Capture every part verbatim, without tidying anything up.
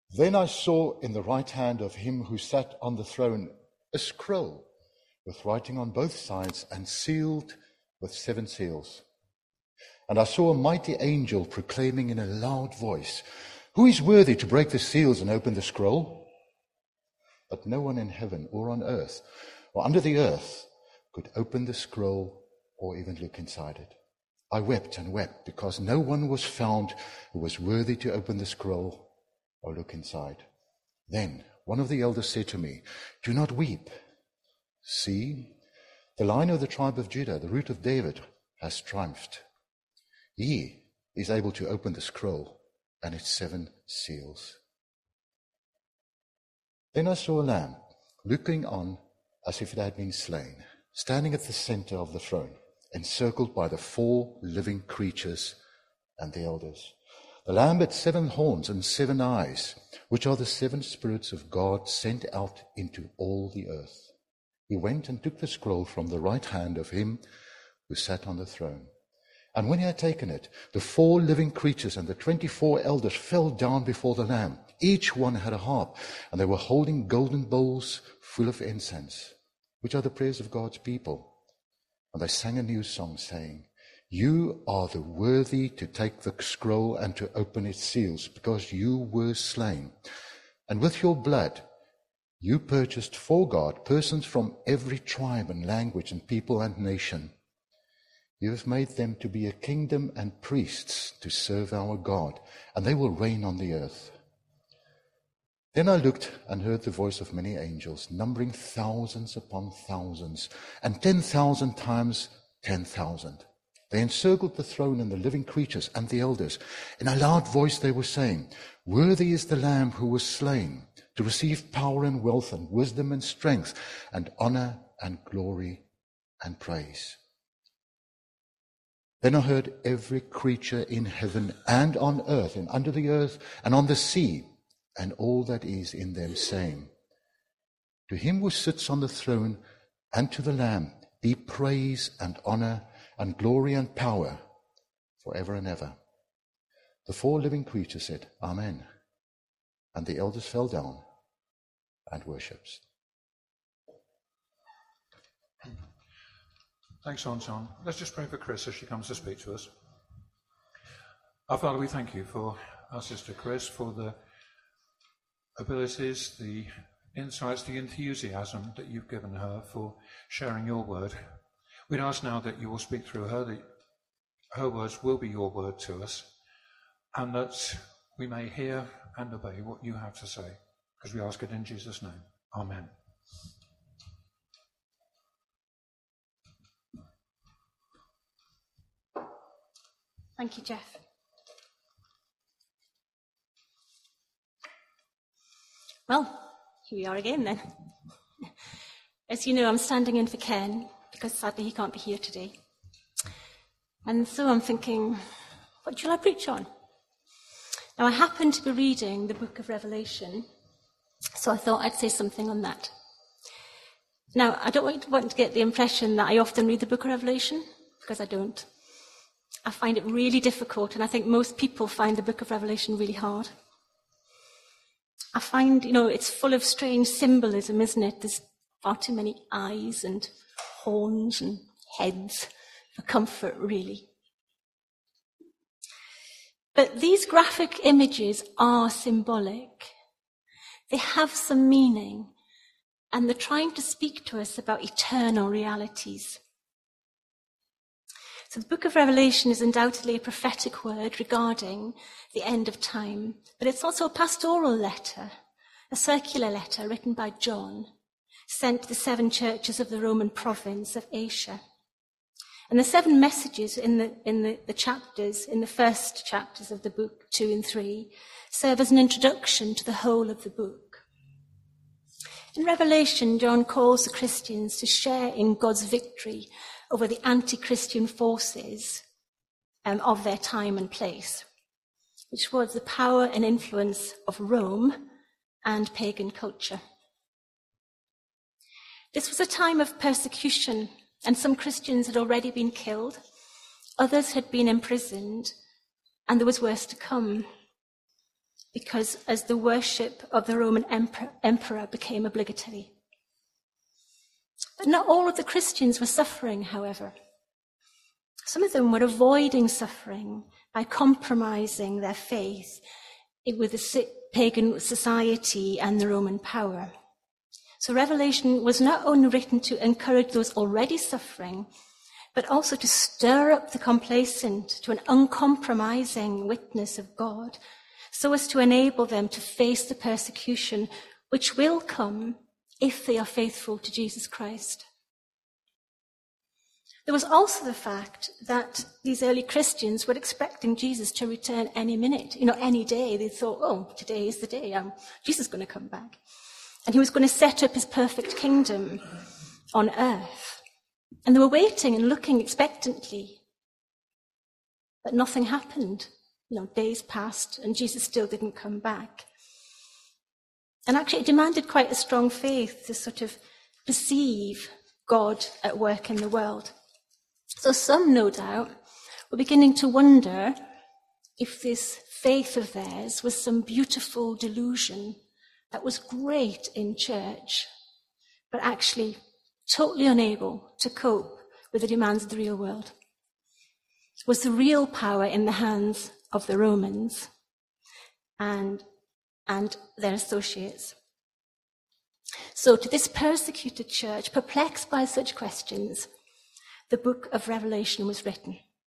Then I saw in the right hand of him who sat on the throne a scroll with writing on both sides and sealed with seven seals. And I saw a mighty angel proclaiming in a loud voice, "Who is worthy to break the seals and open the scroll?" But no one in heaven or on earth or under the earth could open the scroll or even look inside it. I wept and wept because no one was found who was worthy to open the scroll or look inside. Then one of the elders said to me, "Do not weep. See, the Lion of the tribe of Judah, the Root of David, has triumphed. He is able to open the scroll and its seven seals." Then I saw a lamb looking on as if it had been slain, standing at the center of the throne, encircled by the four living creatures and the elders. The lamb had seven horns and seven eyes, which are the seven spirits of God sent out into all the earth. He went and took the scroll from the right hand of him who sat on the throne. And when he had taken it, the four living creatures and the twenty-four elders fell down before the Lamb. Each one had a harp, and they were holding golden bowls full of incense, which are the prayers of God's people. And they sang a new song, saying, "You are the worthy to take the scroll and to open its seals, because you were slain. And with your blood you purchased for God persons from every tribe and language and people and nation. You have made them to be a kingdom and priests to serve our God, and they will reign on the earth." Then I looked and heard the voice of many angels, numbering thousands upon thousands, and ten thousand times ten thousand. They encircled the throne and the living creatures and the elders. In a loud voice they were saying, "Worthy is the Lamb who was slain to receive power and wealth and wisdom and strength and honor and glory and praise." Then I heard every creature in heaven and on earth and under the earth and on the sea and all that is in them saying, "To him who sits on the throne and to the Lamb be praise and honor and glory and power forever and ever." The four living creatures said, "Amen." And the elders fell down and worshipped. Thanks, John. Let's just pray for Chris as she comes to speak to us. Our Father, we thank you for our sister Chris, for the abilities, the insights, the enthusiasm that you've given her for sharing your word. We'd ask now that you will speak through her, that her words will be your word to us, and that we may hear and obey what you have to say, because we ask it in Jesus' name. Amen. Thank you, Jeff. Well, here we are again then. As you know, I'm standing in for Ken, because sadly he can't be here today. And so I'm thinking, what shall I preach on? Now, I happen to be reading the book of Revelation, so I thought I'd say something on that. Now, I don't want to, want to get the impression that I often read the book of Revelation, because I don't. I find it really difficult, and I think most people find the book of Revelation really hard. I find, you know, it's full of strange symbolism, isn't it? There's far too many eyes and horns and heads for comfort, really. But these graphic images are symbolic. They have some meaning, and they're trying to speak to us about eternal realities. So the book of Revelation is undoubtedly a prophetic word regarding the end of time, but it's also a pastoral letter, a circular letter written by John, sent to the seven churches of the Roman province of Asia. And the seven messages in the, in the, the chapters, in the first chapters of the book, two and three, serve as an introduction to the whole of the book. In Revelation, John calls the Christians to share in God's victory over the anti-Christian forces um, of their time and place, which was the power and influence of Rome and pagan culture. This was a time of persecution, and some Christians had already been killed, others had been imprisoned, and there was worse to come. because as the worship of the Roman emperor, emperor became obligatory. But not all of the Christians were suffering, however. Some of them were avoiding suffering by compromising their faith with the pagan society and the Roman power. So Revelation was not only written to encourage those already suffering, but also to stir up the complacent to an uncompromising witness of God, so as to enable them to face the persecution which will come if they are faithful to Jesus Christ. There was also the fact that these early Christians were expecting Jesus to return any minute, you know, any day. They thought, oh, today is the day, um, Jesus is going to come back. And he was going to set up his perfect kingdom on earth. And they were waiting and looking expectantly. But nothing happened. You know, days passed and Jesus still didn't come back. And actually it demanded quite a strong faith to sort of perceive God at work in the world. So some, no doubt, were beginning to wonder if this faith of theirs was some beautiful delusion that was great in church, but actually totally unable to cope with the demands of the real world. Was the real power in the hands of the Romans and, and their associates? So to this persecuted church, perplexed by such questions, the book of Revelation was written.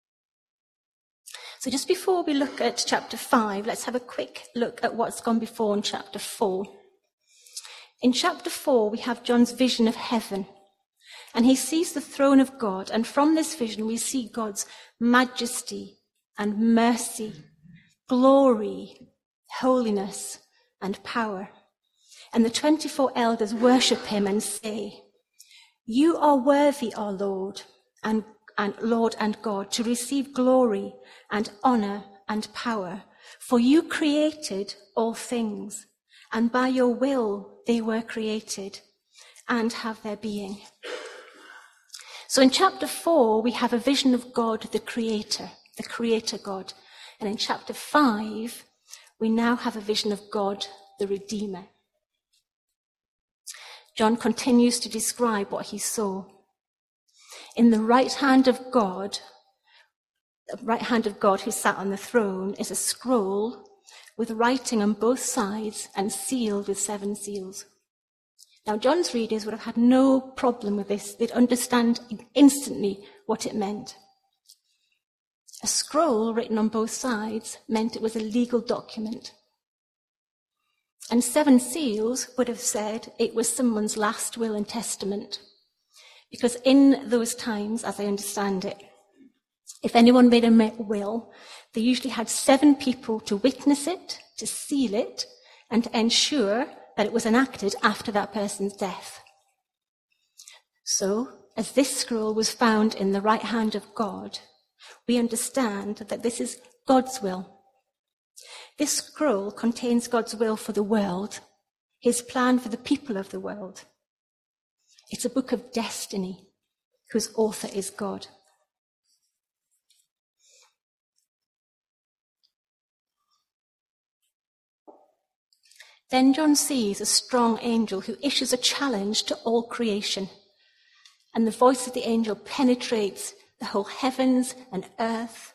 So just before we look at chapter five, let's have a quick look at what's gone before in chapter four. In chapter four, we have John's vision of heaven, and he sees the throne of God, and from this vision we see God's majesty and mercy, glory, holiness, and power. And the twenty-four elders worship him and say, "You are worthy, our Lord, and, and Lord and God, to receive glory and honor and power, for you created all things, and by your will they were created and have their being." So in chapter four, we have a vision of God, the Creator, the Creator God. And in chapter five, we now have a vision of God, the Redeemer. John continues to describe what he saw. In the right hand of God, the right hand of God who sat on the throne, is a scroll with writing on both sides and sealed with seven seals. Now, John's readers would have had no problem with this. They'd understand instantly what it meant. A scroll written on both sides meant it was a legal document. And seven seals would have said it was someone's last will and testament. Because in those times, as I understand it, if anyone made a will, they usually had seven people to witness it, to seal it, and to ensure that it was enacted after that person's death. So, as this scroll was found in the right hand of God, we understand that this is God's will. This scroll contains God's will for the world, his plan for the people of the world. It's a book of destiny, whose author is God. Then John sees a strong angel who issues a challenge to all creation. And the voice of the angel penetrates the whole heavens and earth,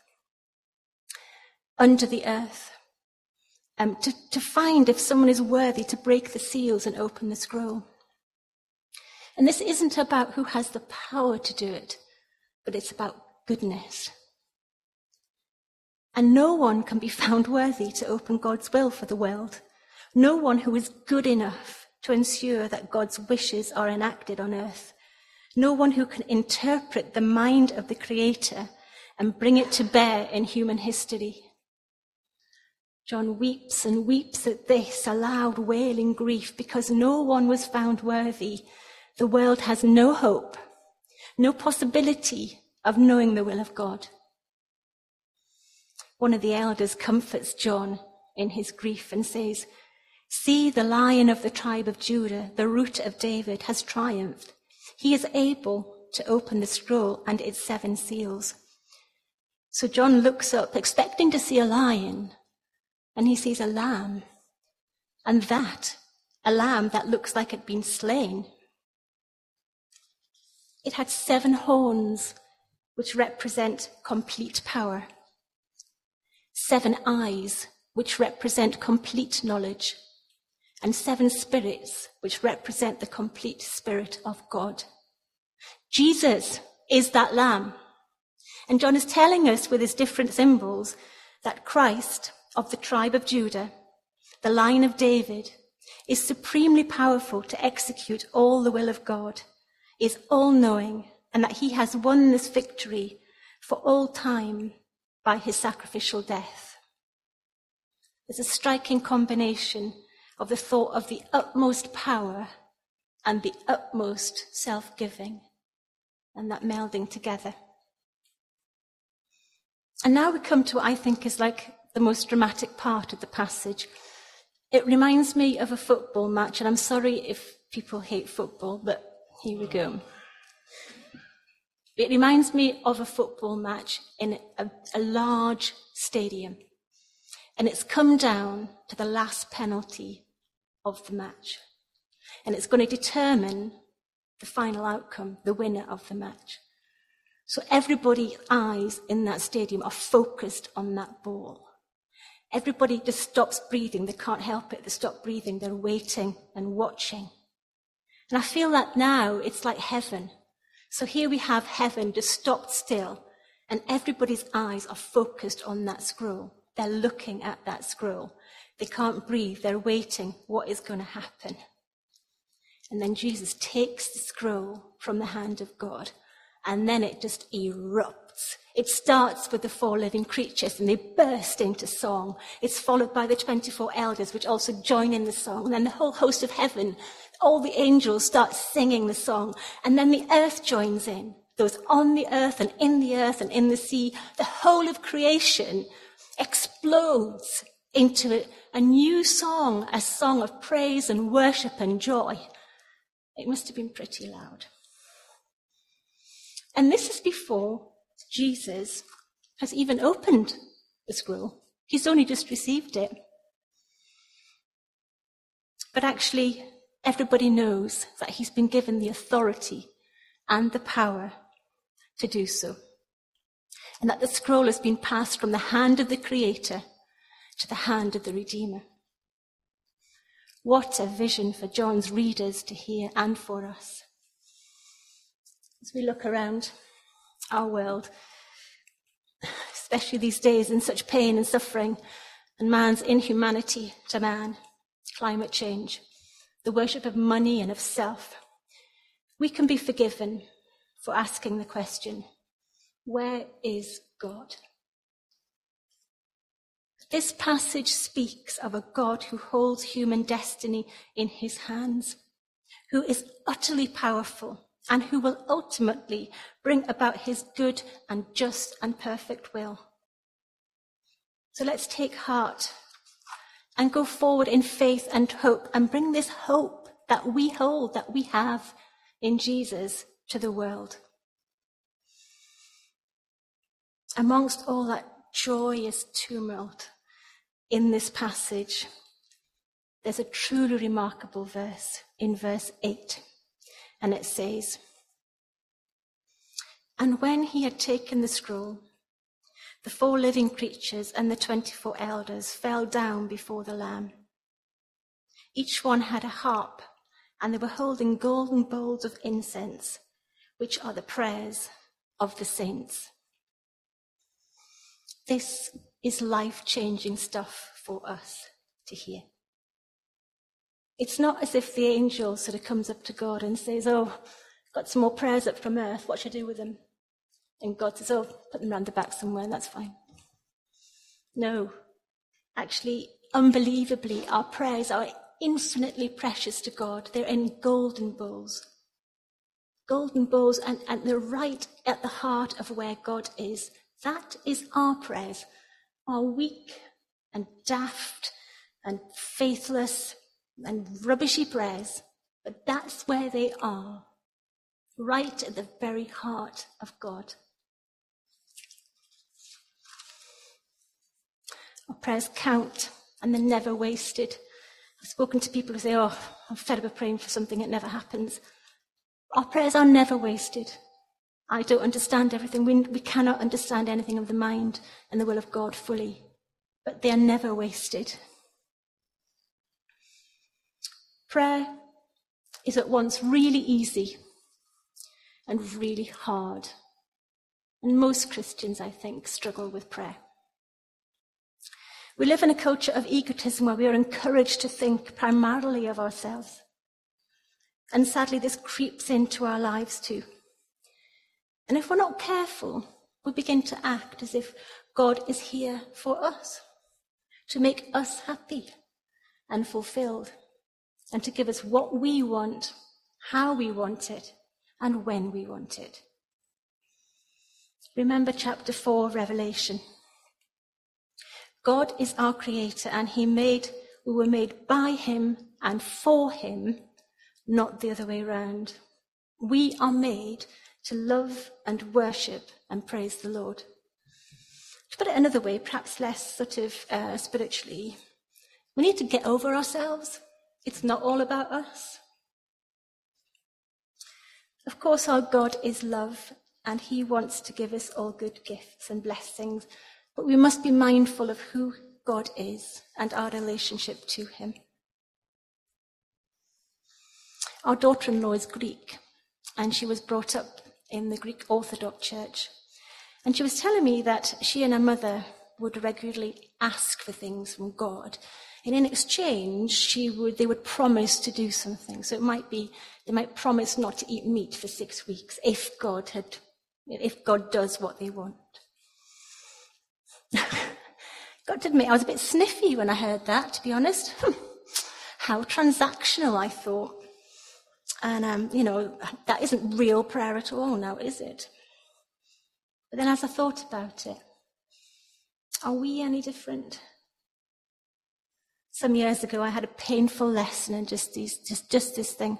under the earth, um, to, to find if someone is worthy to break the seals and open the scroll. And this isn't about who has the power to do it, but it's about goodness. And no one can be found worthy to open God's will for the world. No one who is good enough to ensure that God's wishes are enacted on earth. No one who can interpret the mind of the Creator and bring it to bear in human history. John weeps and weeps at this, a loud wailing grief, because no one was found worthy. The world has no hope, no possibility of knowing the will of God. One of the elders comforts John in his grief and says, "See, the Lion of the tribe of Judah, the Root of David, has triumphed. He is able to open the scroll and its seven seals." So John looks up, expecting to see a lion, and he sees a lamb. And that, a lamb that looks like it'd been slain. It had seven horns, which represent complete power. Seven eyes, which represent complete knowledge. And seven spirits, which represent the complete Spirit of God. Jesus is that lamb. And John is telling us with his different symbols that Christ, of the tribe of Judah, the line of David, is supremely powerful to execute all the will of God, is all-knowing, and that he has won this victory for all time by his sacrificial death. There's a striking combination of the thought of the utmost power and the utmost self-giving, and that melding together. And now we come to what I think is like the most dramatic part of the passage. It reminds me of a football match, and I'm sorry if people hate football, but here we go. It reminds me of a football match in a, a large stadium, and it's come down to the last penalty of the match, and it's going to determine the final outcome, the winner of the match. So everybody's eyes in that stadium are focused on that ball. Everybody just stops breathing. They can't help it. They stop breathing. They're waiting and watching. And I feel that now it's like heaven. So here we have heaven just stopped still, and everybody's eyes are focused on that scroll. They're looking at that scroll. They can't breathe. They're waiting. What is going to happen? And then Jesus takes the scroll from the hand of God, and then it just erupts. It starts with the four living creatures, and they burst into song. It's followed by the twenty-four elders, which also join in the song. And then the whole host of heaven, all the angels start singing the song. And then the earth joins in. Those on the earth and in the earth and in the sea, the whole of creation explodes into a, a new song, a song of praise and worship and joy. It must have been pretty loud. And this is before Jesus has even opened the scroll. He's only just received it. But actually, everybody knows that he's been given the authority and the power to do so. And that the scroll has been passed from the hand of the Creator to the hand of the Redeemer. What a vision for John's readers to hear and for us. As we look around our world, especially these days in such pain and suffering, and man's inhumanity to man, climate change, the worship of money and of self, we can be forgiven for asking the question, where is God? This passage speaks of a God who holds human destiny in his hands, who is utterly powerful, and who will ultimately bring about his good and just and perfect will. So let's take heart and go forward in faith and hope and bring this hope that we hold, that we have in Jesus to the world. Amongst all that joyous tumult in this passage, there's a truly remarkable verse in verse eight. And it says, "And when he had taken the scroll, the four living creatures and the twenty-four elders fell down before the Lamb. Each one had a harp, and they were holding golden bowls of incense, which are the prayers of the saints." This is life-changing stuff for us to hear. It's not as if the angel sort of comes up to God and says, "Oh, got some more prayers up from earth, what should I do with them?" And God says, "Oh, put them round the back somewhere, that's fine." No, actually, unbelievably, our prayers are infinitely precious to God. They're in golden bowls. Golden bowls, and, and they're right at the heart of where God is. That is our prayers, our weak and daft and faithless and rubbishy prayers, but that's where they are, right at the very heart of God. Our prayers count and they're never wasted. I've spoken to people who say, oh, I'm fed up of praying for something, it never happens. Our prayers are never wasted. I don't understand everything. We, we cannot understand anything of the mind and the will of God fully, but they are never wasted. Prayer is at once really easy and really hard. And most Christians, I think, struggle with prayer. We live in a culture of egotism where we are encouraged to think primarily of ourselves. And sadly, this creeps into our lives too. And if we're not careful, we begin to act as if God is here for us, to make us happy and fulfilled, and to give us what we want, how we want it, and when we want it. Remember chapter four, Revelation. God is our creator, and he made, we were made by him and for him, not the other way around. We are made to love and worship and praise the Lord. To put it another way, perhaps less sort of uh, spiritually, we need to get over ourselves. It's not all about us. Of course, our God is love, and he wants to give us all good gifts and blessings, but we must be mindful of who God is and our relationship to him. Our daughter-in-law is Greek, and she was brought up in the Greek Orthodox Church. And she was telling me that she and her mother would regularly ask for things from God. And in exchange, she would, they would promise to do something. So it might be, they might promise not to eat meat for six weeks if God had, if God does what they want. Got to admit, I was a bit sniffy when I heard that, to be honest. How transactional, I thought. And, um, you know, that isn't real prayer at all now, is it? But then as I thought about it, are we any different? Some years ago, I had a painful lesson in just, these, just, just this thing.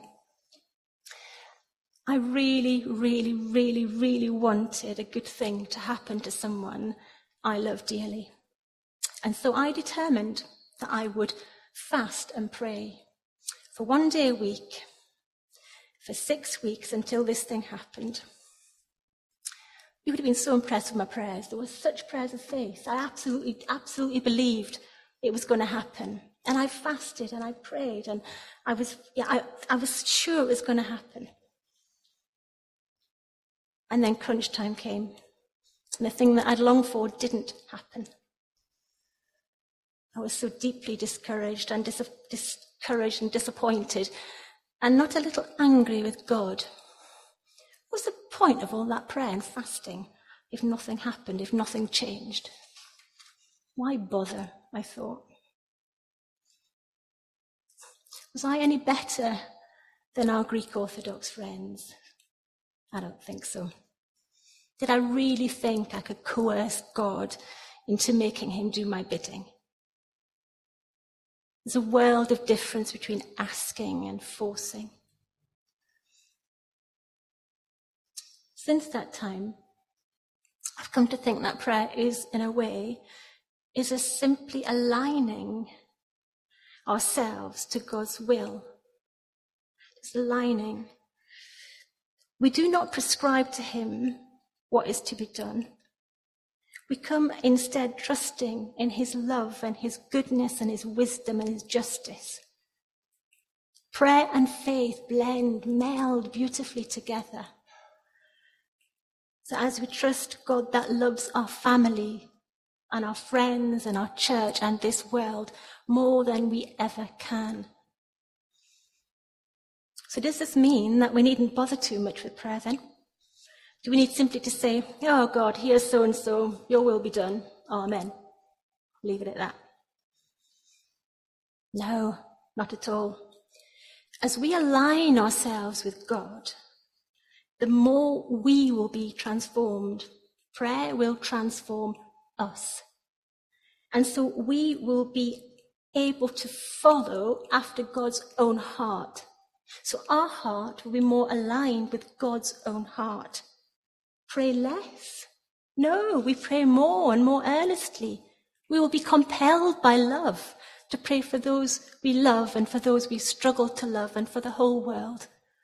I really, really, really, really wanted a good thing to happen to someone I love dearly. And so I determined that I would fast and pray for one day a week for six weeks until this thing happened. You would have been so impressed with my prayers. There were such prayers of faith. I absolutely, absolutely believed it was going to happen. And I fasted and I prayed and I was, yeah, I, I was sure it was going to happen. And then crunch time came. And the thing that I'd longed for didn't happen. I was so deeply discouraged and dis- discouraged and disappointed and not a little angry with God. What was the point of all that prayer and fasting if nothing happened, if nothing changed? Why bother, I thought. Was I any better than our Greek Orthodox friends? I don't think so. Did I really think I could coerce God into making him do my bidding? There's a world of difference between asking and forcing. Since that time, I've come to think that prayer is, in a way, is a simply aligning ourselves to God's will. It's aligning. We do not prescribe to him what is to be done. We come instead trusting in his love and his goodness and his wisdom and his justice. Prayer and faith blend, meld beautifully together. So as we trust God that loves our family and our friends and our church and this world more than we ever can. So does this mean that we needn't bother too much with prayer then? Do we need simply to say, oh God, here's so-and-so, your will be done, amen. Leave it at that? No, not at all. As we align ourselves with God, the more we will be transformed. Prayer will transform us. And so we will be able to follow after God's own heart. So our heart will be more aligned with God's own heart. Pray less? No, we pray more and more earnestly. We will be compelled by love to pray for those we love and for those we struggle to love and for the whole world.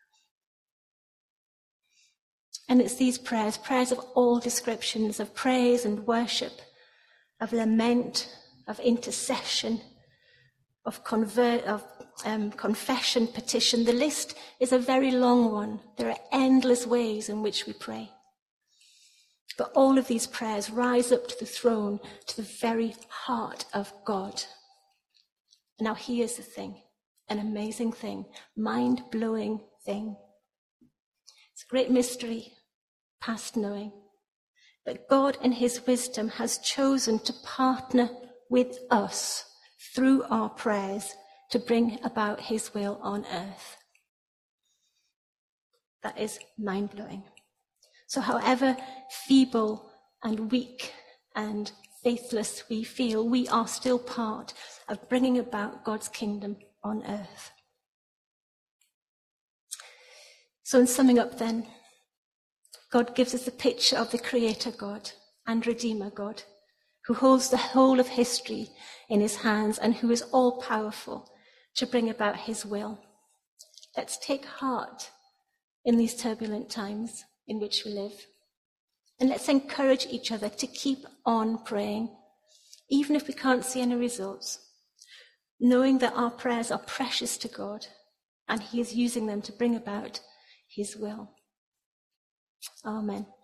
And it's these prayers, prayers of all descriptions, of praise and worship, of lament, of intercession, of, convert, of um, confession, petition. The list is a very long one. There are endless ways in which we pray. But all of these prayers rise up to the throne, to the very heart of God. Now here's the thing, an amazing thing, mind-blowing thing. It's a great mystery, past knowing. But God in his wisdom has chosen to partner with us through our prayers to bring about his will on earth. That is mind-blowing. So however feeble and weak and faithless we feel, we are still part of bringing about God's kingdom on earth. So in summing up then, God gives us a picture of the Creator God and Redeemer God, who holds the whole of history in his hands and who is all-powerful to bring about his will. Let's take heart in these turbulent times in which we live. And let's encourage each other to keep on praying, even if we can't see any results, knowing that our prayers are precious to God and he is using them to bring about his will. Amen.